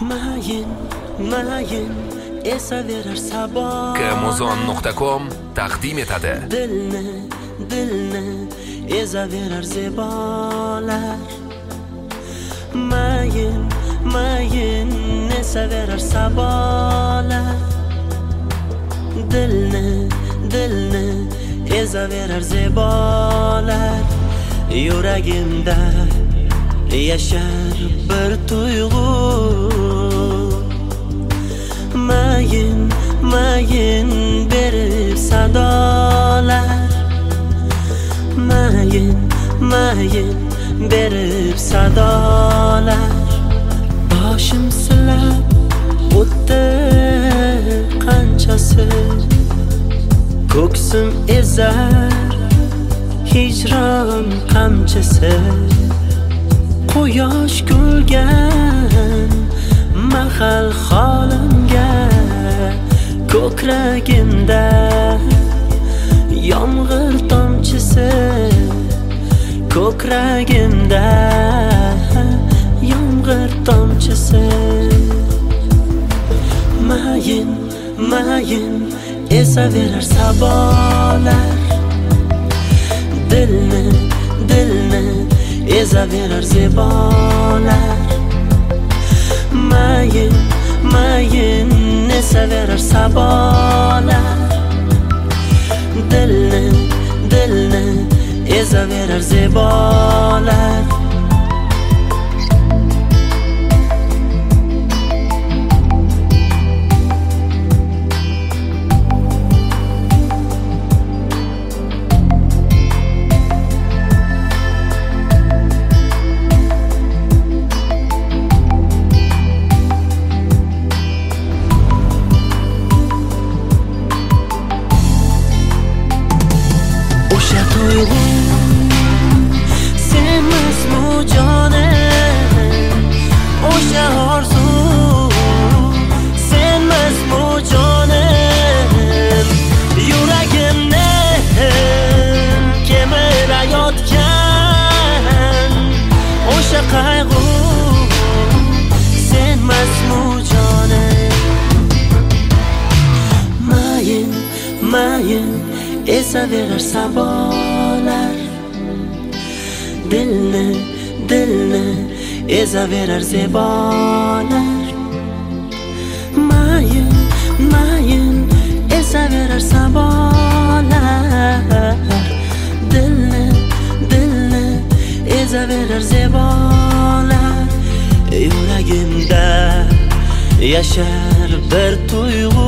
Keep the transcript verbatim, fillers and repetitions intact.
mayin mayin esaverar sabah kmuzon nuqta com taqdim etadi. Dilni dilni ezaverar zebolar. Mayin mayin esaverar sabolar. Dilni dilni ezaverar zebolar. Yuragimda yashar bir tuyg'u. Mayin mayin berib sadolar. Mayin mayin berib sadolar. Boshim silab o'tdi qanchasi, ko'ksim ezar hijron qamchisi. Quyosh kulgan mahal holimga, ko'kragimda yomg'ir tomchisi. Ko'kragimda yomg'ir tomchisi. Mayin mayin esaverar sabolar. Dilni dilni ezaverar zebolar. Mayin mayin esaverar sabolar. Dilni dilni ezaverar zebolar. O'sha tuyg'u senmasmi jonim, o'sha orzu senmasmi jonim. Yuragimni kemirayotgan o'sha qayg'u senmasmi jonim. Mayin mayin esaverar sabolar. Dilni dilni ezaverar zebolar. Mayin mayin esaverar sabolar. Dilni dilni ezaverar zebolar. Yuragimda yashar bir tuyg'u.